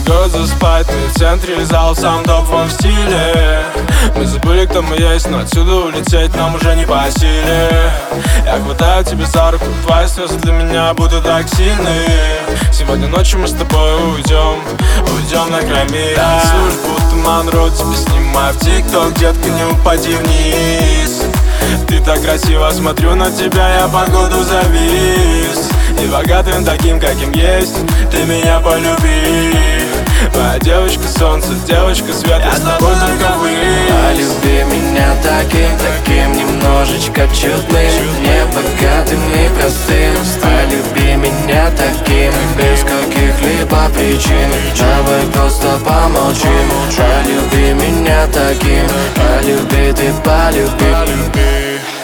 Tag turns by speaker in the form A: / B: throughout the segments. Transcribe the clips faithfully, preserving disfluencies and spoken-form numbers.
A: предлагают заспать, мы в центре, зал сам топ в стиле. Мы забыли, кто мы есть, но отсюда улететь нам уже не по силе. Я хватаю тебя за руку, твои слезы для меня будут так сильны. Сегодня ночью мы с тобой уйдем, уйдем на край мира. Танцуешь, будто Монро, тебя снимаю в тикток, детка, не упади вниз. Ты так красиво, смотрю на тебя, я походу завис. И богатым таким, каким есть, ты меня полюби. Моя девочка солнце, девочка свет, я с тобой только вы.
B: Полюби меня таким, таким немножечко чудным, не богатым и простым. Полюби меня таким, без каких-либо причин. Давай просто помолчим. Полюби меня таким, полюби, ты полюби.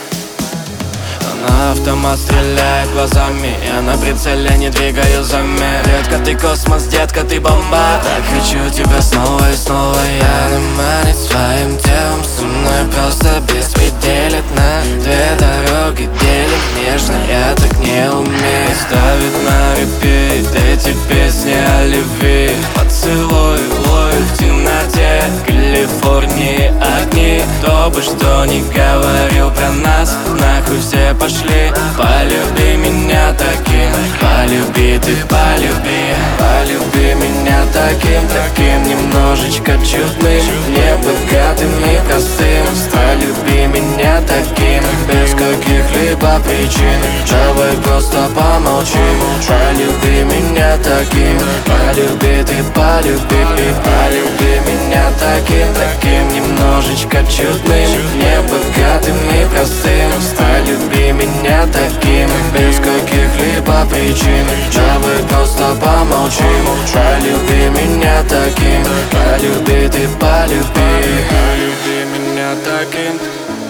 B: На автомат стреляет глазами, я на прицеле не двигаю замер. Детка, ты космос, детка, ты бомба. Так хочу тебя снова и снова. Я наманит своим телом, со мной просто беспределит. На две дороги делит нежно, я так не умею. Ставит на репит эти песни о любви. Поцелуй ловит в темноте Калифорнии огни. Кто бы что ни говорил про нас, нахуй все пошли. Полюби меня таким, полюби, ты полюби. Полюби меня таким, таким немножечко чудным, не богатым и простым. Полюби меня таким, без каких-либо причин. Давай просто помолчим. Полюби меня таким, полюби, ты полюби. Полюби меня таким, таким немножечко чудным, не богатым и простым. Полюби меня таким, без каких-либо причин. Давай просто помолчим. Полюби меня таким, полюби, ты полюби. Полюби меня таким,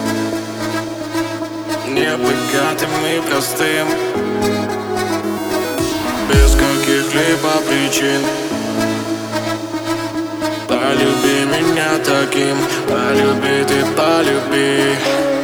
B: не богатым и простым, без каких-либо причин. Полюби меня таким, полюби, ты полюби.